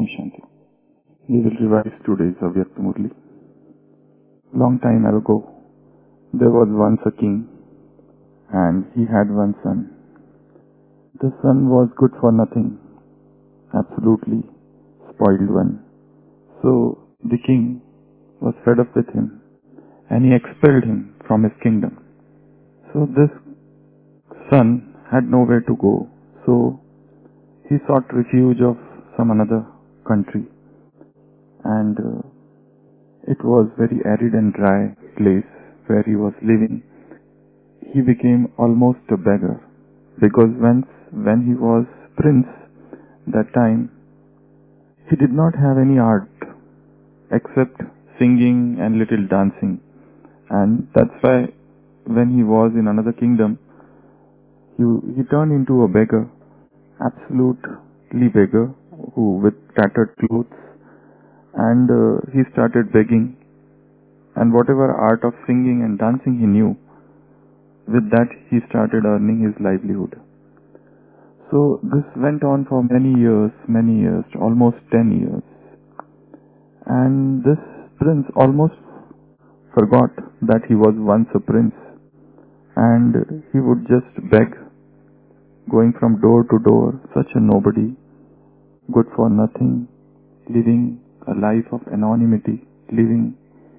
Om Shanti. We will revise today's Avyakta Murli. Long time ago, there was once a king, and he had one son. The son was good for nothing, absolutely spoiled one. So the king was fed up with him, and he expelled him from his kingdom. So this son had nowhere to go, so he sought refuge of some another country, and it was very arid and dry place where he was living. He became almost a beggar, because when he was prince, that time he did not have any art except singing and little dancing, and that's why when he was in another kingdom, he turned into a beggar, absolutely beggar, who with tattered clothes, and he started begging, and whatever art of singing and dancing he knew, with that he started earning his livelihood. So this went on for many years, almost 10 years, and this prince almost forgot that he was once a prince, and he would just beg, going from door to door, such a nobody, good for nothing, living a life of anonymity, living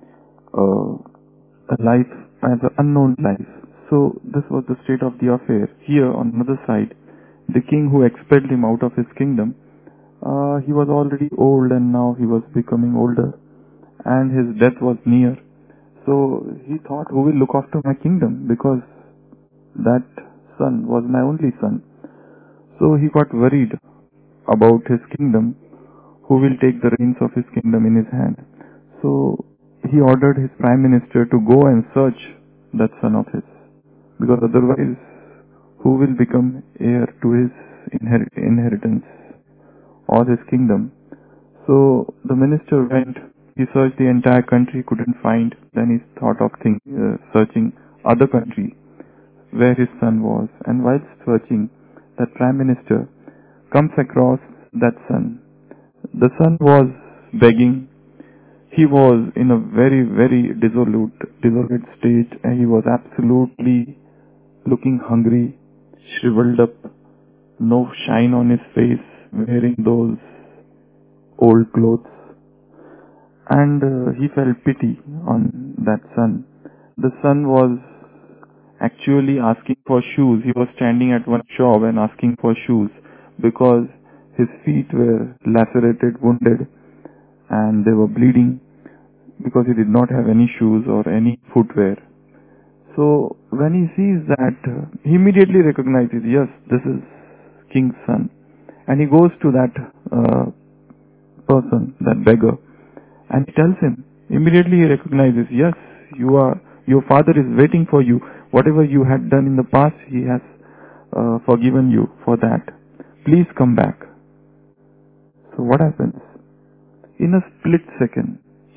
a life as an unknown life. So this was the state of the affair. Here on another side, the king who expelled him out of his kingdom, he was already old, and now he was becoming older, and his death was near. So he thought, who will look after my kingdom, because that son was my only son. So he got worried about his kingdom, who will take the reins of his kingdom in his hand. So he ordered his prime minister to go and search that son of his, because otherwise who will become heir to his inheritance or his kingdom? So the minister went, he searched the entire country, couldn't find, then he thought of searching other country where his son was, and while searching, that prime minister comes across that son. The son was begging. He was in a very, very desolate state, and he was absolutely looking hungry, shriveled up, no shine on his face, wearing those old clothes. And he felt pity on that son. The son was actually asking for shoes. He was standing at one shop and asking for shoes, because his feet were lacerated, wounded, and they were bleeding, because he did not have any shoes or any footwear. So when he sees that, he immediately recognizes, yes, this is king's son, and he goes to that person, that beggar, and he tells him. Immediately he recognizes, yes, your father is waiting for you. Whatever you had done in the past, he has forgiven you for that. Please come back. So what happens? In a split second,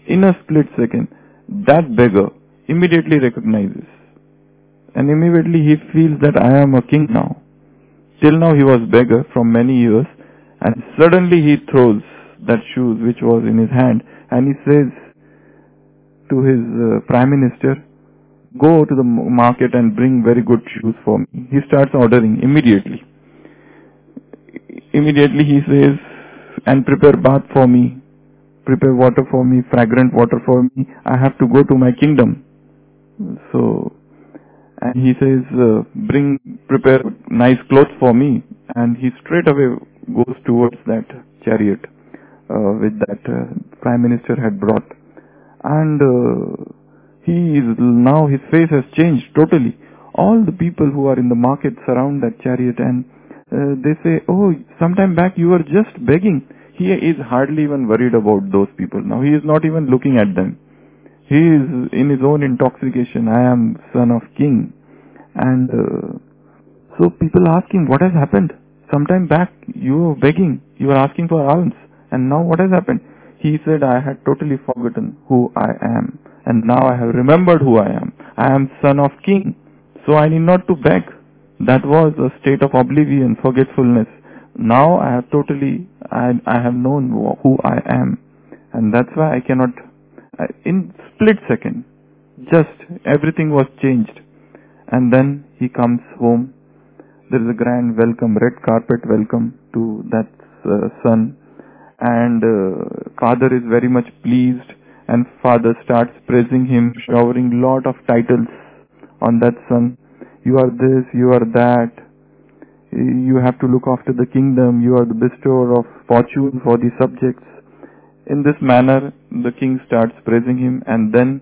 that beggar immediately recognizes, and immediately he feels that I am a king now. Till now he was beggar from many years, and suddenly he throws that shoes which was in his hand, and he says to his prime minister, go to the market and bring very good shoes for me. He starts ordering immediately. Immediately he says, and prepare bath for me, prepare water for me, fragrant water for me. I have to go to my kingdom. So, and he says, prepare nice clothes for me. And he straight away goes towards that chariot with that prime minister had brought. And now his face has changed totally. All the people who are in the market surround that chariot, and they say, oh, sometime back you were just begging. He is hardly even worried about those people. Now he is not even looking at them. He is in his own intoxication. I am son of king. And so people ask him, what has happened? Sometime back you were begging. You were asking for alms. And now what has happened? He said, I had totally forgotten who I am. And now I have remembered who I am. I am son of king. So I need not to beg. That was a state of oblivion, forgetfulness. Now I have totally I have known who I am, and that's why I cannot. In split second, just everything was changed, and then he comes home. There is a grand welcome, red carpet welcome to that son, and father is very much pleased, and father starts praising him, showering lot of titles on that son. You are this, you are that. You have to look after the kingdom. You are the bestower of fortune for the subjects. In this manner, the king starts praising him, and then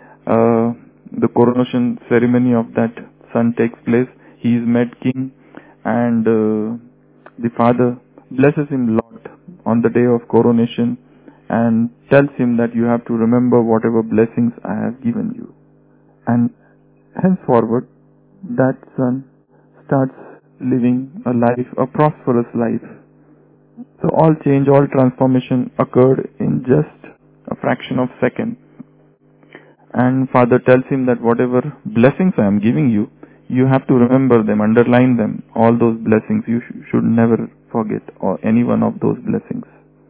the coronation ceremony of that son takes place. He is made king, and the father blesses him lot on the day of coronation and tells him that you have to remember whatever blessings I have given you. And henceforward, that son starts living a life, a prosperous life. So all change, all transformation occurred in just a fraction of a second. And father tells him that whatever blessings I am giving you, you have to remember them, underline them. All those blessings, you should never forget or any one of those blessings.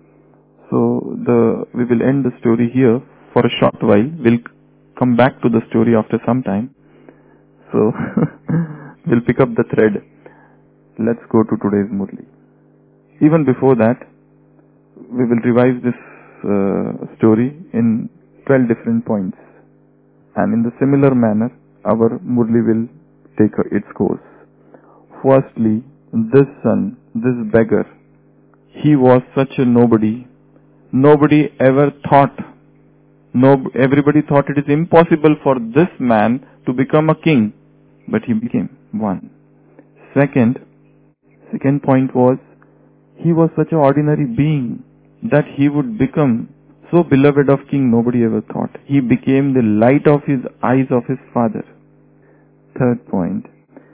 So we will end the story here for a short while. We'll come back to the story after some time. So we'll pick up the thread. Let's go to today's Murli. Even before that, we will revise this story in 12 different points. And in the similar manner, our Murli will take its course. Firstly, this son, this beggar, he was such a nobody. Nobody ever thought, everybody thought it is impossible for this man to become a king, but he became one. Second point was, he was such an ordinary being that he would become so beloved of king, nobody ever thought. He became the light of his eyes of his father. Third point,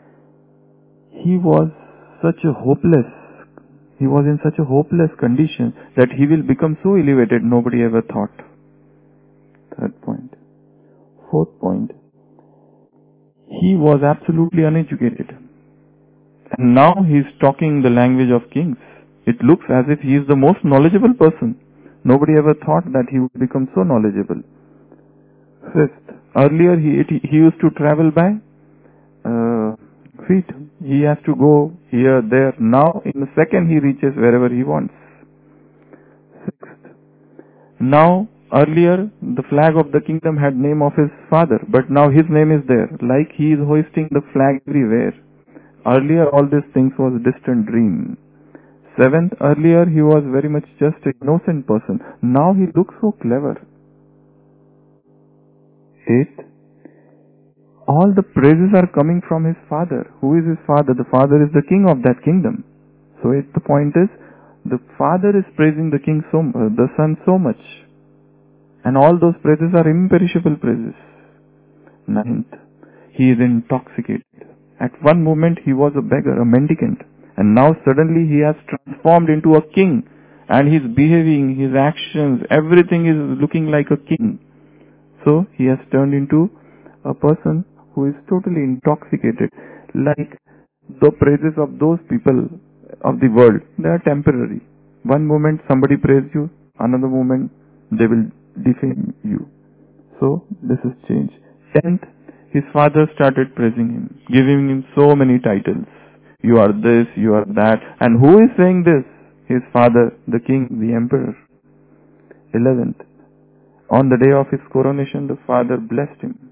he was in such a hopeless condition that he will become so elevated, nobody ever thought. Third point. Fourth point, he was absolutely uneducated. And now he is talking the language of kings. It looks as if he is the most knowledgeable person. Nobody ever thought that he would become so knowledgeable. Fifth, earlier he used to travel by feet. He has to go here, there. Now, in a second, he reaches wherever he wants. Sixth, now, earlier, the flag of the kingdom had name of his father, but now his name is there. Like he is hoisting the flag everywhere. Earlier, all these things was a distant dream. Seventh, earlier he was very much just an innocent person. Now he looks so clever. Eighth, all the praises are coming from his father. Who is his father? The father is the king of that kingdom. So the point is, the father is praising the king the son so much. And all those praises are imperishable praises. Ninth, he is intoxicated. At one moment he was a beggar, a mendicant. And now suddenly he has transformed into a king. And his behaving, his actions, everything is looking like a king. So he has turned into a person who is totally intoxicated. Like the praises of those people of the world, they are temporary. One moment somebody praises you, another moment they will defame you. So this is change. 10th, his father started praising him, giving him so many titles. You are this, you are that. And who is saying this? His father, the king, the emperor. 11th, on the day of his coronation, the father blessed him.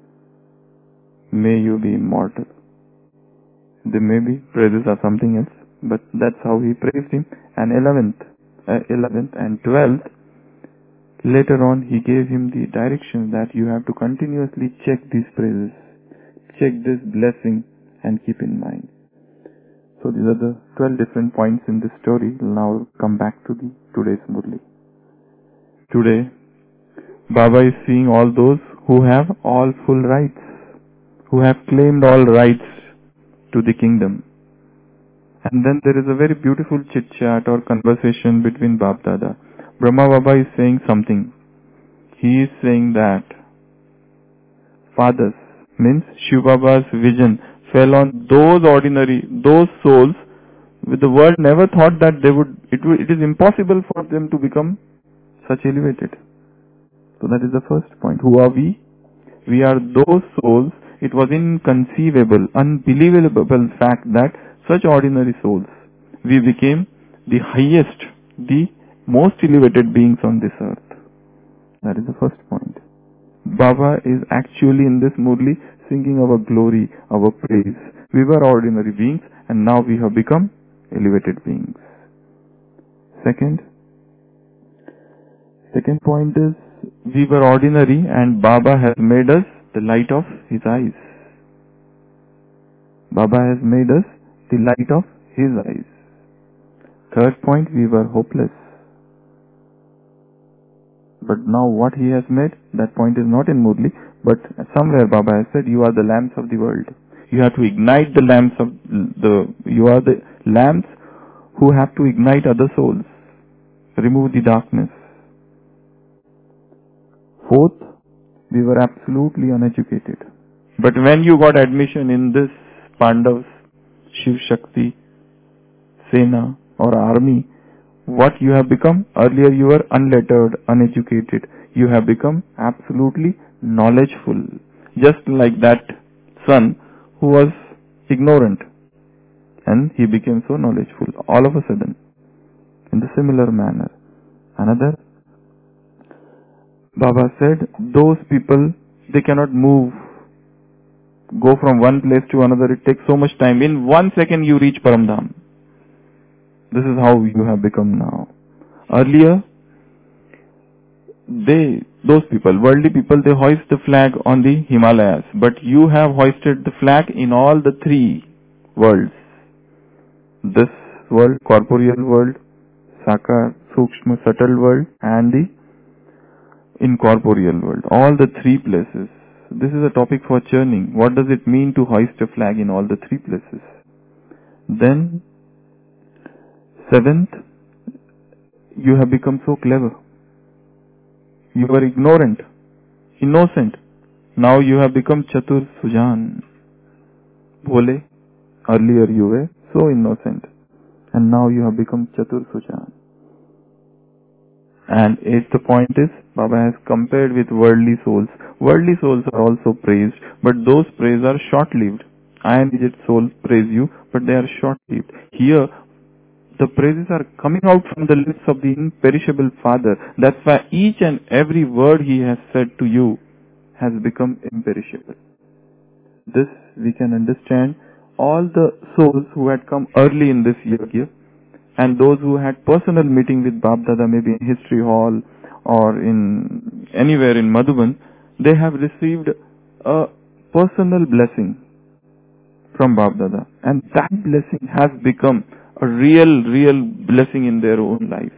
May you be immortal. There may be praises are something else, but that's how he praised him. And 11th and 12th, later on he gave him the direction that you have to continuously check these praises, check this blessing and keep in mind. So these are the 12 different points in this story. We'll now come back to today's Murli. Today, Baba is seeing all those who have all full rights, who have claimed all rights to the kingdom. And then there is a very beautiful chit-chat or conversation between Bab Dada. Brahma Baba is saying something. He is saying that fathers, means Shiv Baba's vision fell on those souls The world never thought that it is impossible for them to become such elevated. So that is the first point. Who are we? We are those souls. It was inconceivable, unbelievable fact that such ordinary souls, we became the highest, the most elevated beings on this earth. That is the first point. Baba is actually in this Murli singing our glory, our praise. We were ordinary beings and now we have become elevated beings. Second point is, we were ordinary and Baba has made us the light of His eyes. Baba has made us the light of His eyes. Third point, we were hopeless. But now what He has made, that point is not in Murli, but somewhere Baba has said, you are the lamps of the world. You have to ignite the lamps of you are the lamps who have to ignite other souls, remove the darkness. Fourth, we were absolutely uneducated. But when you got admission in this Pandavas, Shiv Shakti, Sena or army, what you have become? Earlier you were unlettered, uneducated. You have become absolutely knowledgeful. Just like that son who was ignorant and he became so knowledgeful all of a sudden. In the similar manner. Another, Baba said, those people, they cannot move, go from one place to another. It takes so much time. In 1 second you reach Paramdham. This is how you have become now. Earlier, those people, worldly people, they hoist the flag on the Himalayas. But you have hoisted the flag in all the three worlds. This world, corporeal world, Sakar, Sukshma, subtle world, and the incorporeal world. All the three places. This is a topic for churning. What does it mean to hoist a flag in all the three places? Then, seventh, you have become so clever. You were ignorant, innocent. Now you have become Chatur Sujan. Bole, earlier you were so innocent. And now you have become Chatur Sujan. And eighth point is, Baba has compared with worldly souls. Worldly souls are also praised, but those praise are short-lived. Iron-digit souls praise you, but they are short-lived. Here, the praises are coming out from the lips of the imperishable Father. That's why each and every word He has said to you has become imperishable. This we can understand. All the souls who had come early in this yajna and those who had personal meeting with Bab Dada, maybe in History Hall or in anywhere in Madhuban, they have received a personal blessing from Bab Dada. And that blessing has become a real blessing in their own lives.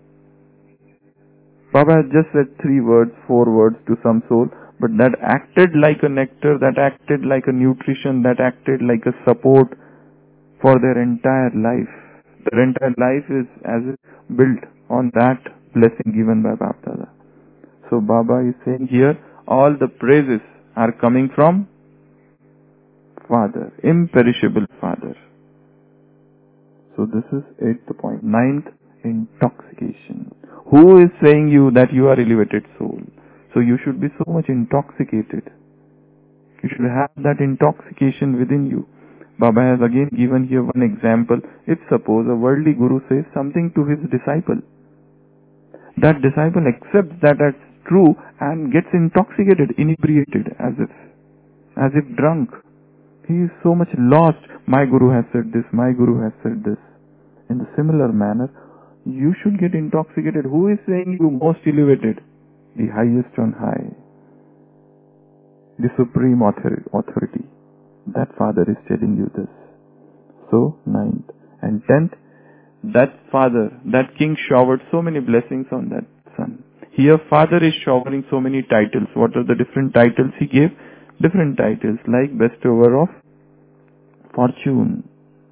Baba has just said 3 words, 4 words to some soul, but that acted like a nectar, that acted like a nutrition, that acted like a support for their entire life. Their entire life is as if built on that blessing given by Bab Dada. So Baba is saying here, all the praises are coming from Father, imperishable Father. So this is 8th point. 9th, intoxication. Who is saying you that you are elevated soul? So you should be so much intoxicated. You should have that intoxication within you. Baba has again given here one example. If suppose a worldly guru says something to his disciple, that disciple accepts that as true and gets intoxicated, inebriated, as if drunk. He is so much lost. My guru has said this, my guru has said this. In the similar manner, you should get intoxicated. Who is saying you most elevated? The highest on high. The supreme authority. That Father is telling you this. So, 9th. And 10th, that Father, that King showered so many blessings on that son. Here Father is showering so many titles. What are the different titles He gave? Different titles like bestower of fortune,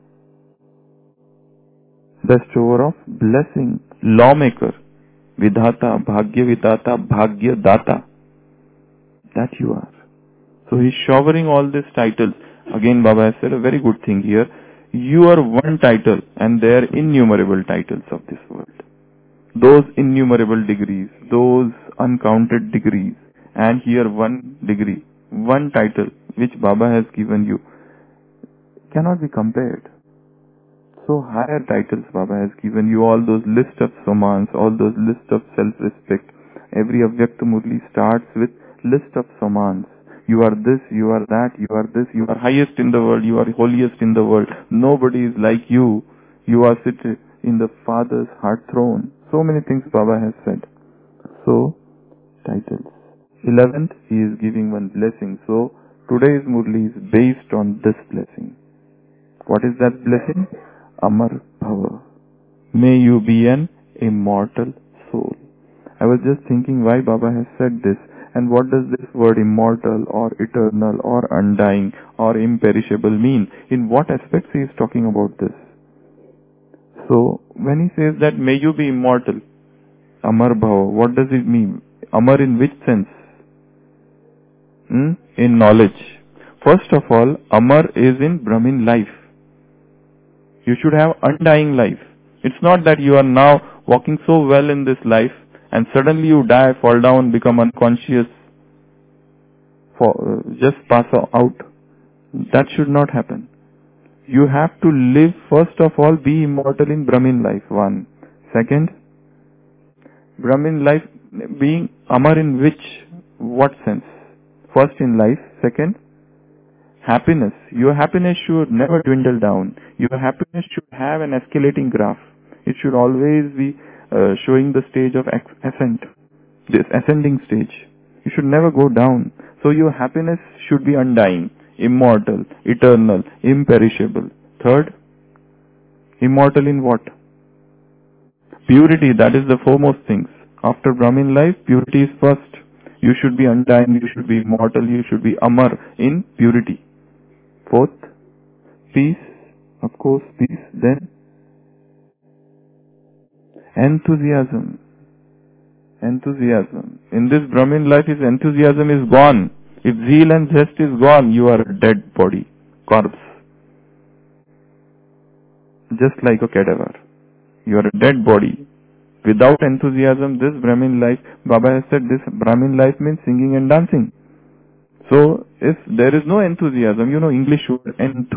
bestower of blessing, lawmaker, vidhata, bhagya vidhata, bhagya data. That you are. So He's showering all these titles. Again Baba has said a very good thing here. You are one title and there are innumerable titles of this world. Those innumerable degrees, those uncounted degrees, and here one degree, one title which Baba has given you cannot be compared. So higher titles Baba has given you, all those list of samans, all those list of self-respect. Every Avyakta Murli starts with list of samans. You are this, you are that, you are this, you are highest in the world, you are holiest in the world. Nobody is like you. You are seated in the Father's heart throne. So many things Baba has said. So, titles. 11th, he is giving one blessing. So, today's Murli is based on this blessing. What is that blessing? Amar Bhava. May you be an immortal soul. I was just thinking why Baba has said this, and what does this word immortal or eternal or undying or imperishable mean? In what aspects he is talking about this? So, when he says that may you be immortal, Amar Bhava, what does it mean? Amar in which sense? In knowledge. First of all, Amar is in Brahmin life. You should have undying life. It's not that you are now walking so well in this life and suddenly you die, fall down, become unconscious, just pass out. That should not happen. You have to live, first of all, be immortal in Brahmin life. One. Second, Brahmin life being Amar in what sense? First in life. Second, happiness. Your happiness should never dwindle down. Your happiness should have an escalating graph. It should always be showing the stage of ascent, this ascending stage. You should never go down. So your happiness should be undying, immortal, eternal, imperishable. Third, immortal in what? Purity, that is the foremost things. After Brahmin life, purity is first. You should be undying, you should be immortal, you should be Amar in purity. Fourth, peace, of course, peace. Then, enthusiasm. Enthusiasm. In this Brahmin life, his enthusiasm is gone. If zeal and zest is gone, you are a dead body, corpse. Just like a cadaver. You are a dead body. Without enthusiasm, this Brahmin life, Baba has said this Brahmin life means singing and dancing. So, if there is no enthusiasm, English word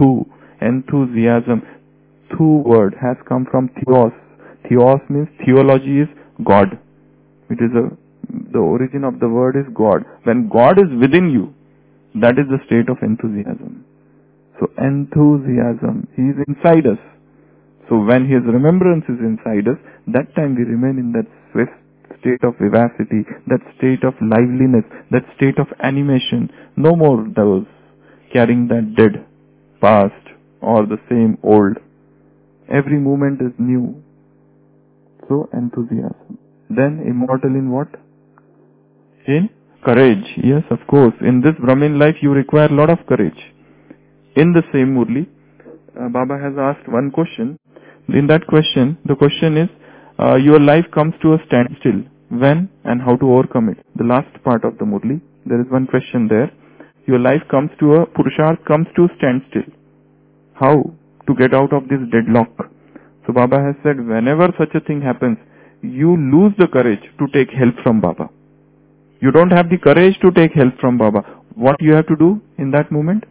enthusiasm, thu word has come from theos. Theos means theology is God. It is the origin of the word is God. When God is within you, that is the state of enthusiasm. So, enthusiasm, He is inside us. So when His remembrance is inside us, that time we remain in that swift state of vivacity, that state of liveliness, that state of animation. No more those carrying that dead past or the same old. Every moment is new. So enthusiasm. Then immortal in what? In courage. Yes, of course. In this Brahmin life you require a lot of courage. In the same Murli, Baba has asked one question. In that question, the question is, your life comes to a standstill. When and how to overcome it? The last part of the Murli, there is one question there. Your life comes to a, Purusharth comes to standstill. How to get out of this deadlock? So Baba has said, whenever such a thing happens, you lose the courage to take help from Baba. You don't have the courage to take help from Baba. What you have to do in that moment?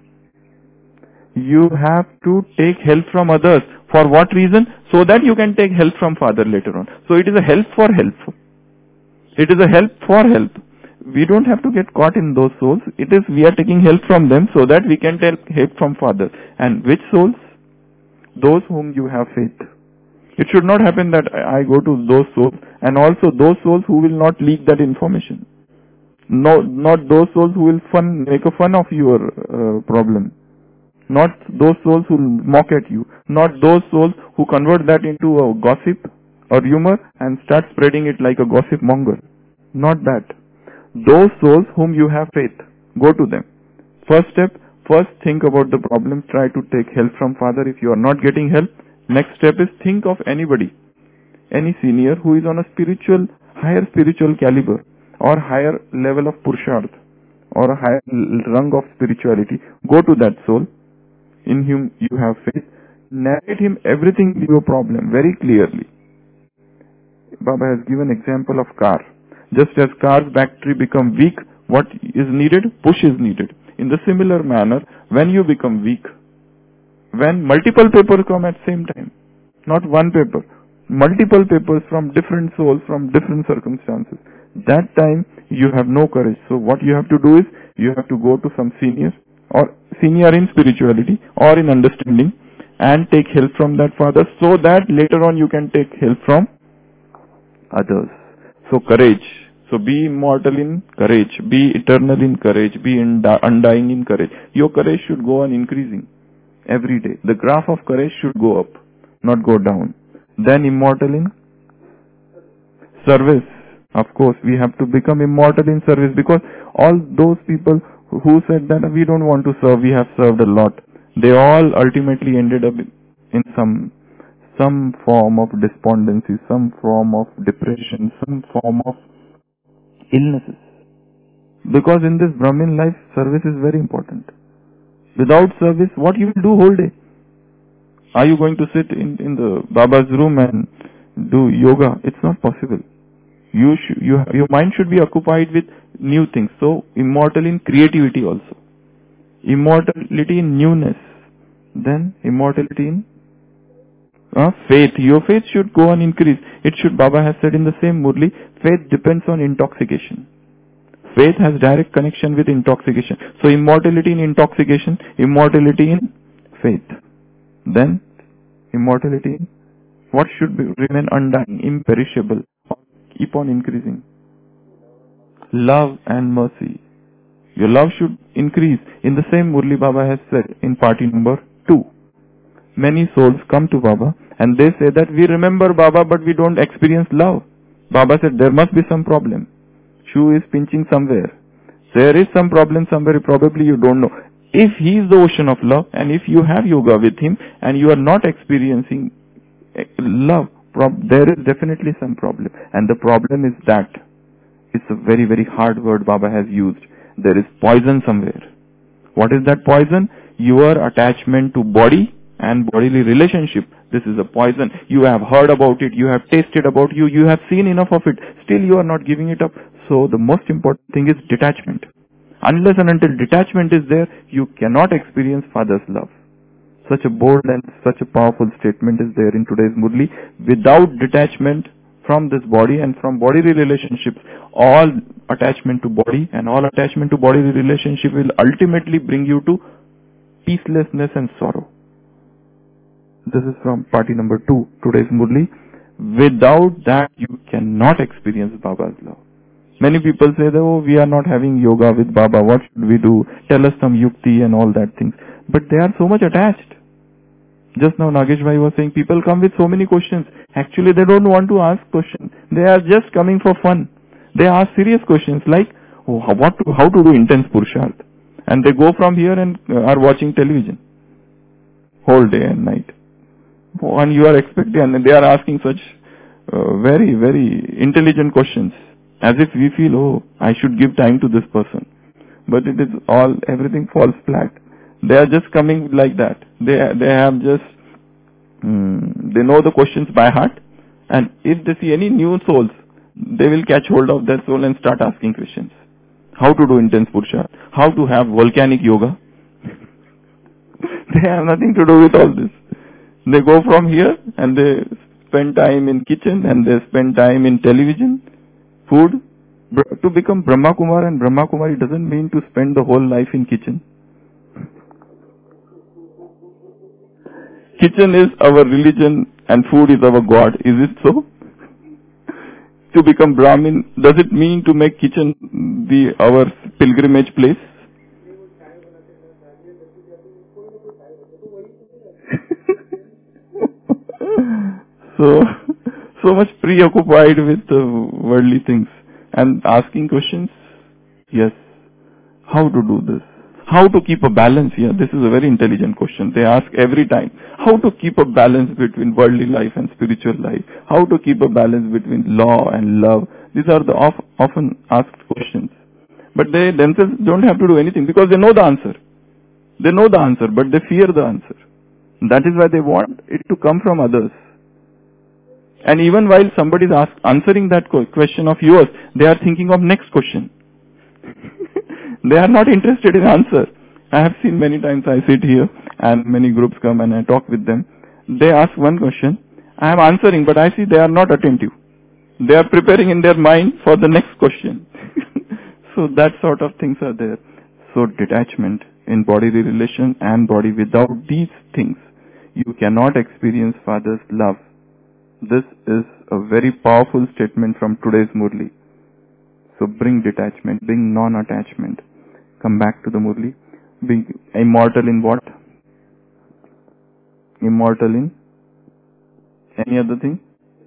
You have to take help from others. For what reason? So that you can take help from Father later on. So it is a help for help. It is a help for help. We don't have to get caught in those souls. It is we are taking help from them so that we can take help from Father. And which souls? Those whom you have faith. It should not happen that I go to those souls and also those souls who will not leak that information. No, not those souls who will make a fun of your problem. Not those souls who mock at you. Not those souls who convert that into a gossip or rumor and start spreading it like a gossip monger. Not that. Those souls whom you have faith, go to them. First step, first think about the problem, try to take help from Father. If you are not getting help, next step is think of anybody, any senior who is on a higher spiritual caliber or higher level of Purusharth or a higher rung of spirituality. Go to that soul in whom you have faith. Narrate him everything your problem very clearly. Baba has given example of car. Just as car's battery become weak, what is needed? Push is needed. In the similar manner, when you become weak, when multiple papers come at same time, not one paper, multiple papers from different souls, from different circumstances, that time you have no courage. So what you have to do is, you have to go to some senior, or senior in spirituality or in understanding, and take help from that father, so that later on you can take help from others. So courage. So be immortal in courage, be eternal in courage, be undying in courage. Your courage should go on increasing every day. The graph of courage should go up, not go down. Then immortal in service. Of course, we have to become immortal in service, because all those people who said that we don't want to serve, we have served a lot, they all ultimately ended up in some form of despondency, some form of depression, some form of illnesses. Because in this Brahmin life, service is very important. Without service, what you will do whole day? Are you going to sit in the Baba's room and do yoga? It's not possible. Your mind should be occupied with new things. So, immortal in creativity also. Immortality in newness. Then, immortality in faith. Your faith should go on increase. It should, Baba has said in the same Murli, faith depends on intoxication. Faith has direct connection with intoxication. So immortality in intoxication, immortality in faith. Then immortality in what should remain undying, imperishable, or keep on increasing? Love and mercy. Your love should increase. In the same Murli, Baba has said in party number 2. Many souls come to Baba and they say that we remember Baba but we don't experience love. Baba said there must be some problem. Shoe is pinching somewhere. There is some problem somewhere, probably you don't know. If he is the ocean of love and if you have yoga with him and you are not experiencing love, there is definitely some problem. And the problem is that, it's a very, very hard word Baba has used. There is poison somewhere. What is that poison? Your attachment to body and bodily relationship. This is a poison. You have heard about it, you have tasted about you have seen enough of it. Still you are not giving it up. So the most important thing is detachment. Unless and until detachment is there, you cannot experience Father's love. Such a bold and such a powerful statement is there in today's Murli. Without detachment from this body and from bodily relationships, all attachment to body and all attachment to bodily relationship will ultimately bring you to peacelessness and sorrow. This is from party number 2, today's Murli. Without that, you cannot experience Baba's love. Many people say that, oh, we are not having yoga with Baba, what should we do? Tell us some yukti and all that things. But they are so much attached. Just now Nagesh Bhai was saying, people come with so many questions. Actually, they don't want to ask questions. They are just coming for fun. They ask serious questions like, oh, how to do intense Purusharth. And they go from here and are watching television whole day and night. And you are expecting, and they are asking such very, very intelligent questions. As if we feel, oh, I should give time to this person. But it is all, everything falls flat. They are just coming like that. They have just, they know the questions by heart. And if they see any new souls, they will catch hold of that soul and start asking questions. How to do intense Purusharth? How to have volcanic yoga? They have nothing to do with all this. They go from here and they spend time in kitchen and they spend time in television, food. To become Brahma Kumar and Brahma Kumari doesn't mean to spend the whole life in kitchen. Kitchen is our religion and food is our God. Is it so? To become Brahmin, does it mean to make kitchen our pilgrimage place? So much preoccupied with worldly things and asking questions. Yes. How to do this? How to keep a balance here? This is a very intelligent question. They ask every time. How to keep a balance between worldly life and spiritual life? How to keep a balance between law and love? These are the often asked questions. But they themselves don't have to do anything because they know the answer. They know the answer, but they fear the answer. That is why they want it to come from others. And even while somebody is answering that question of yours, they are thinking of next question. They are not interested in answer. I have seen many times I sit here and many groups come and I talk with them. They ask one question. I am answering, but I see they are not attentive. They are preparing in their mind for the next question. So that sort of things are there. So detachment in bodily relation and body, without these things, you cannot experience Father's love. This is a very powerful statement from today's Murli. So bring detachment, bring non-attachment. Come back to the Murli. Being immortal in what? Immortal in any other thing?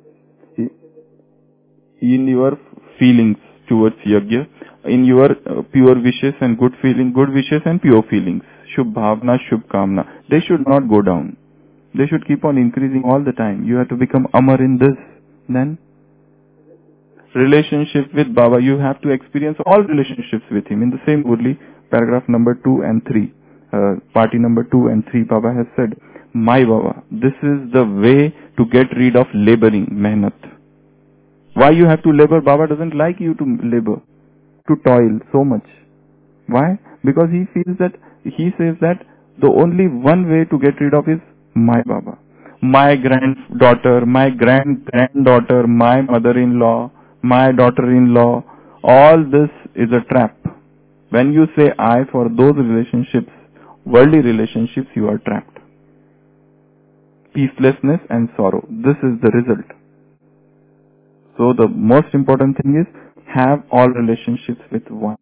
In your feelings towards Yajna, in your pure wishes and good feeling, good wishes and pure feelings. Shubh bhavna, shubh kamna. They should not go down. They should keep on increasing all the time. You have to become Amar in this. Then relationship with Baba, you have to experience all relationships with him. In the same Murli, paragraph number 2 and 3, party number 2 and 3, Baba has said, my Baba, this is the way to get rid of laboring, mehnat. Why you have to labor? Baba doesn't like you to labor, to toil so much. Why? Because he feels that, he says that the only one way to get rid of is my Baba. My granddaughter, my granddaughter, my mother-in-law, my daughter-in-law, all this is a trap. When you say I for those relationships, worldly relationships, you are trapped. Peacelessness and sorrow. This is the result. So the most important thing is have all relationships with one.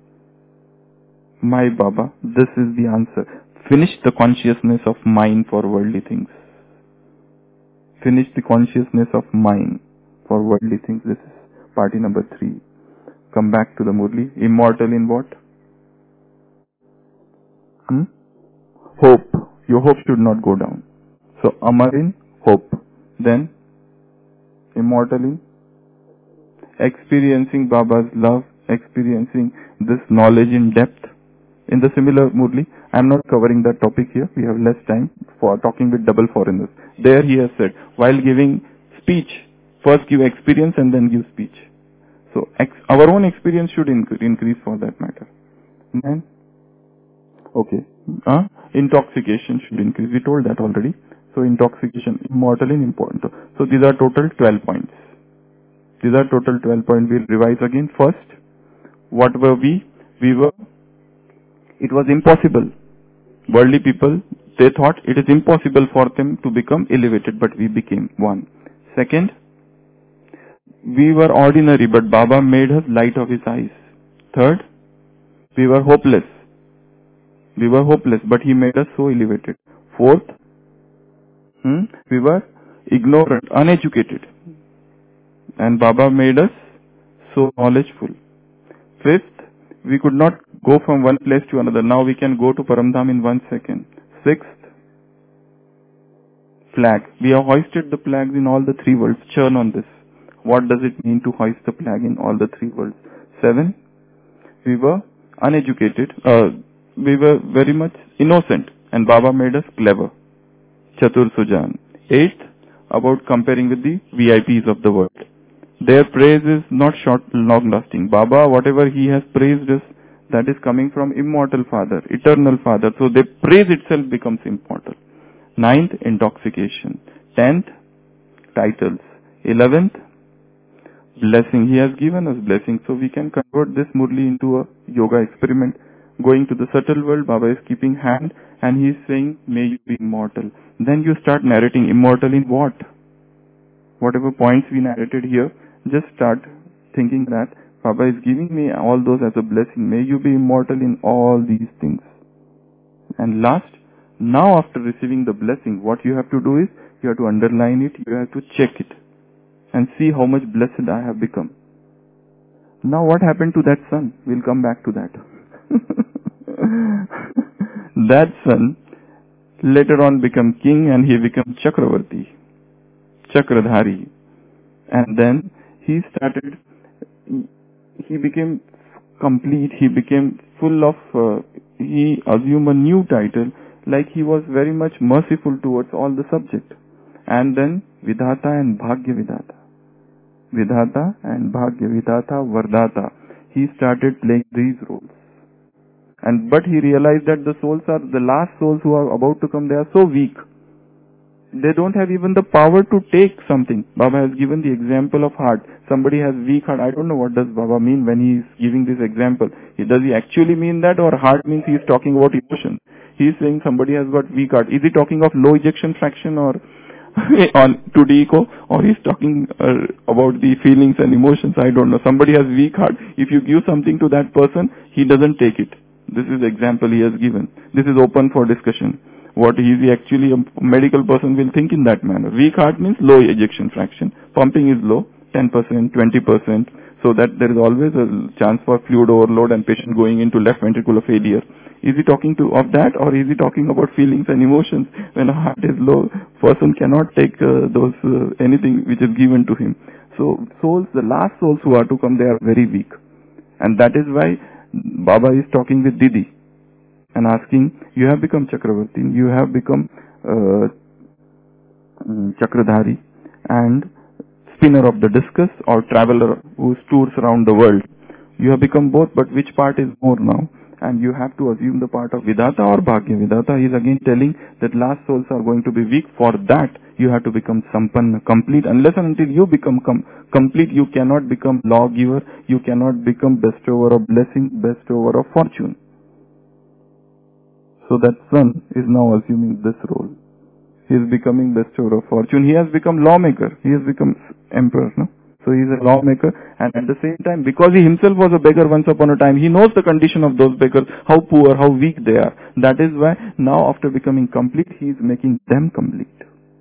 My Baba, this is the answer. Finish the consciousness of mind for worldly things. Finish the consciousness of mind for worldly things. This is party number 3. Come back to the Murli. Immortal in what? Hope. Your hope should not go down. So Amar in hope. Then immortal in experiencing Baba's love, experiencing this knowledge in depth. In the similar Murli, I am not covering that topic here. We have less time for talking with double foreigners. There he has said, while giving speech, first give experience and then give speech. So our own experience should increase for that matter. Then, okay, intoxication should increase. We told that already. So intoxication, immortal and important. So these are total 12 points. These are total 12 points. We'll revise again. First, what were we? We were, it was impossible. Worldly people, they thought it is impossible for them to become elevated, but we became one. Second, we were ordinary, but Baba made us light of his eyes. Third, we were hopeless. We were hopeless, but he made us so elevated. Fourth, we were ignorant, uneducated, and Baba made us so knowledgeful. Fifth, we could not go from one place to another. Now we can go to Paramdham in 1 second. Sixth, flag. We have hoisted the flags in all the 3 worlds. Churn on this. What does it mean to hoist the flag in all the 3 worlds? 7, we were uneducated. We were very much innocent, and Baba made us clever. Chatur Sujan. 8th, about comparing with the VIPs of the world. Their praise is not short, long lasting. Baba, whatever he has praised us, that is coming from immortal Father, eternal Father. So their praise itself becomes immortal. 9th, intoxication. 10th, titles. 11th, blessing. He has given us blessing. So we can convert this Murli into a yoga experiment. Going to the subtle world, Baba is keeping hand and he is saying, may you be immortal. Then you start narrating immortal in what? Whatever points we narrated here, just start thinking that Baba is giving me all those as a blessing. May you be immortal in all these things. And last, now after receiving the blessing, what you have to do is, you have to underline it, you have to check it and see how much blessed I have become. Now what happened to that son? We'll come back to that. That son later on became king and he became Chakravarti, Chakradhari. And then he became complete, he became full of, he assumed a new title like he was very much merciful towards all the subject. And then Vidhata and Bhagya Vidhata. Vidhata and Bhagya Vidhata, Vardhata. He started playing these roles. But he realized that the last souls who are about to come, they are so weak. They don't have even the power to take something. Baba has given the example of heart. Somebody has weak heart. I don't know what does Baba mean when he is giving this example. Does he actually mean that, or heart means he is talking about emotions? He is saying somebody has got weak heart. Is he talking of low ejection fraction or on 2D echo, or he's talking about the feelings and emotions? I don't know. Somebody has weak heart. If you give something to that person, he doesn't take it. This is the example he has given. This is open for discussion. What is he actually, a medical person will think in that manner. Weak heart means low ejection fraction. Pumping is low, 10%, 20%, so that there is always a chance for fluid overload and patient going into left ventricular failure. Is he talking of that, or is he talking about feelings and emotions? When a heart is low, person cannot take anything which is given to him. So the last souls who are to come, they are very weak. And that is why Baba is talking with Didi and asking, you have become Chakravarti, you have become Chakradhari and spinner of the discus or traveler who tours around the world. You have become both, but which part is more now? And you have to assume the part of Vidhata or Bhagya Vidhata. He is again telling that last souls are going to be weak. For that, you have to become Sampanna, complete. Unless and until you become complete, you cannot become lawgiver, you cannot become bestower of blessing, bestower of fortune. So that son is now assuming this role. He is becoming bestower of fortune. He has become lawmaker. He has become emperor, no? So he is a lawmaker, and at the same time, because he himself was a beggar once upon a time, he knows the condition of those beggars, how poor, how weak they are. That is why now after becoming complete, he is making them complete.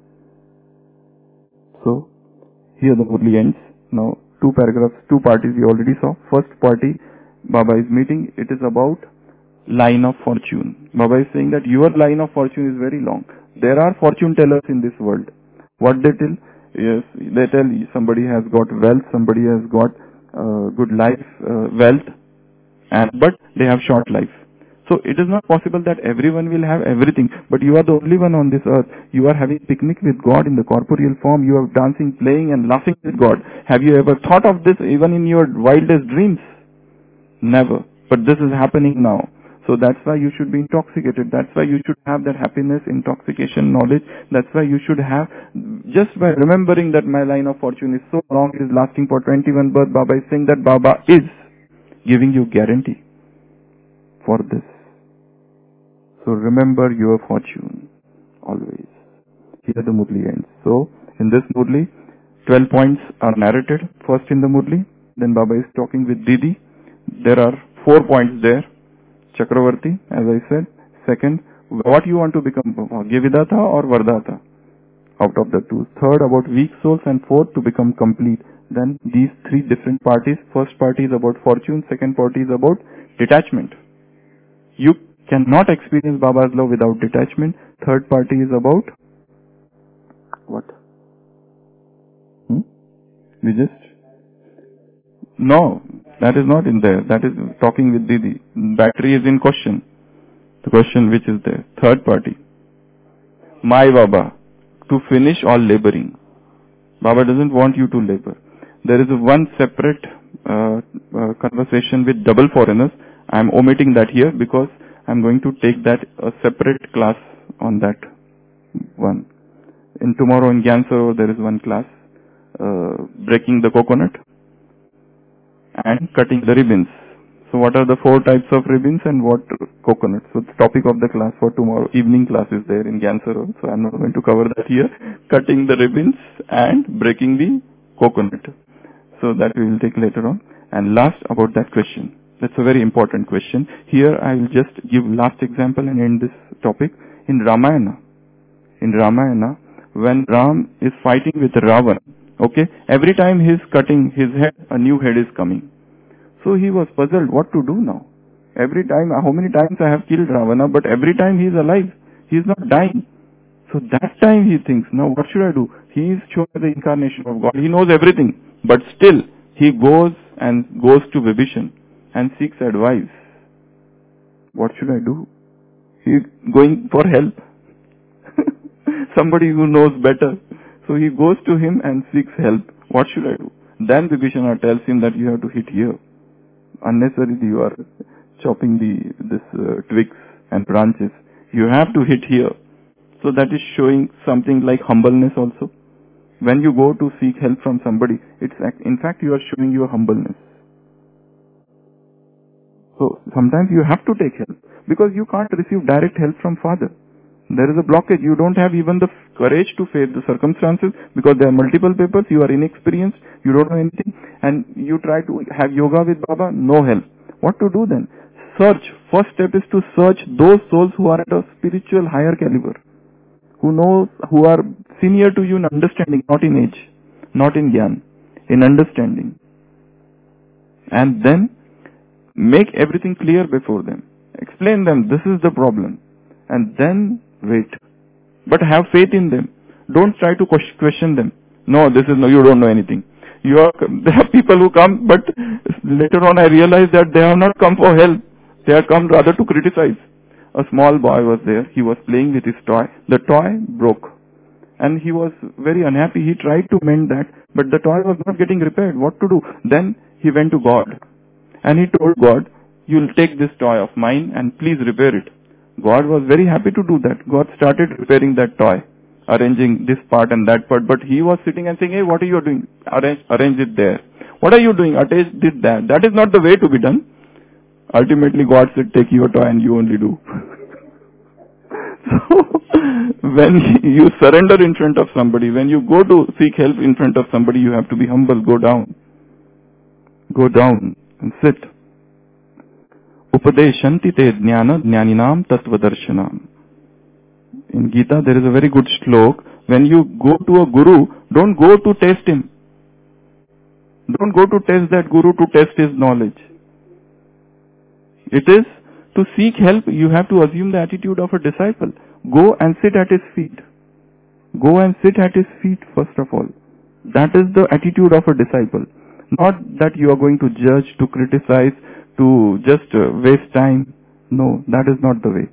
So, here the Murli ends. Now, two paragraphs, two parties we already saw. First party, Baba is meeting. It is about line of fortune. Baba is saying that your line of fortune is very long. There are fortune tellers in this world. What they tell? Yes, they tell somebody has got wealth, somebody has got good life, wealth, but they have short life. So it is not possible that everyone will have everything, but you are the only one on this earth. You are having picnic with God in the corporeal form. You are dancing, playing and laughing with God. Have you ever thought of this even in your wildest dreams? Never. But this is happening now. So that's why you should be intoxicated. That's why you should have that happiness, intoxication, knowledge. That's why you should have, just by remembering that my line of fortune is so long, it is lasting for 21 births, Baba is saying that Baba is giving you guarantee for this. So remember your fortune always. Here the Murli ends. So in this Murli, 12 points are narrated. First in the Murli, then Baba is talking with Didi. There are 4 points there. Chakravarti, as I said. Second, what you want to become, Vidhata or Vardhata, out of the two. Third, about weak souls, and fourth, to become complete. Then these three different parties. First party is about fortune, second party is about detachment. You cannot experience Baba's love without detachment. Third party is about what? We just... No, that is not in there. That is talking with Didi. Battery is in question. The question which is there. Third party. My Baba, to finish all laboring. Baba doesn't want you to labor. There is one separate conversation with double foreigners. I am omitting that here because I am going to take that a separate class on that one. Tomorrow in Gyansaro there is one class, breaking the coconut and cutting the ribbons. So what are the 4 types of ribbons and what coconuts? So the topic of the class for tomorrow evening class is there in Gyansaro. So I am not going to cover that here. Cutting the ribbons and breaking the coconut. So that we will take later on. And last, about that question. That's a very important question. Here I will just give last example and end this topic. In Ramayana, when Ram is fighting with Ravan, okay, every time he is cutting his head, a new head is coming. So he was puzzled what to do now. Every time, how many times I have killed Ravana, but every time he is alive. He is not dying. So that time he thinks, now what should I do? He is sure the incarnation of God. He knows everything. But still, he goes to Vibhishan and seeks advice. What should I do? He's going for help. Somebody who knows better. So he goes to him and seeks help. What should I do? Then Vibhishana tells him that you have to hit here. Unnecessarily you are chopping this twigs and branches. You have to hit here. So that is showing something like humbleness also. When you go to seek help from somebody, in fact you are showing your humbleness. So sometimes you have to take help because you can't receive direct help from Father. There is a blockage. You don't have even the courage to face the circumstances because there are multiple papers. You are inexperienced. You don't know anything. And you try to have yoga with Baba. No help. What to do then? Search. First step is to search those souls who are at a spiritual higher caliber. Who are senior to you in understanding, not in age, not in Gyan, in understanding. And then make everything clear before them. Explain them, this is the problem. And then wait. But have faith in them. Don't try to question them. No, you don't know anything. There are people who come, but later on I realized that they have not come for help. They have come rather to criticize. A small boy was there. He was playing with his toy. The toy broke. And he was very unhappy. He tried to mend that, but the toy was not getting repaired. What to do? Then he went to God. And he told God, you'll take this toy of mine and please repair it. God was very happy to do that. God started repairing that toy, arranging this part and that part. But he was sitting and saying, hey, what are you doing? Arrange it there. What are you doing? Arrange did that. That is not the way to be done. Ultimately, God said, take your toy and you only do. So, when you surrender in front of somebody, when you go to seek help in front of somebody, you have to be humble. Go down. Go down and sit. Upadeshanti te jnana jnaninam tattva-darshanam. In Gita, there is a very good shlok. When you go to a guru, don't go to test him. Don't go to test that guru to test his knowledge. It is to seek help, you have to assume the attitude of a disciple. Go and sit at his feet. Go and sit at his feet first of all. That is the attitude of a disciple. Not that you are going to judge, to criticize, to just waste time. No, that is not the way.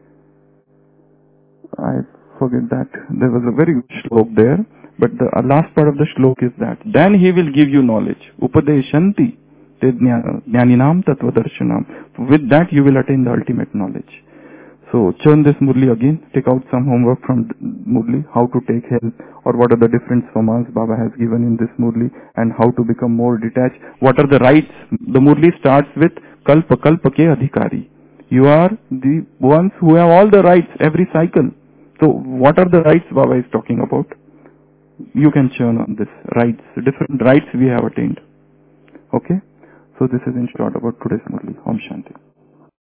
I forget that. There was a very good shlok there, but the last part of the shlok is that. Then he will give you knowledge. Upadeshanti te jnaninam tattva-darshanam. With that you will attain the ultimate knowledge. So churn this Murli again. Take out some homework from Murli. How to take help, or what are the different samas Baba has given in this Murli, and how to become more detached. What are the rights? The Murli starts with Kalpa Kalpa ke Adhikari. You are the ones who have all the rights every cycle. So what are the rights Baba is talking about? You can churn on this. Rights. Different rights we have attained. Okay? So this is in short about today's Murli. Om Shanti.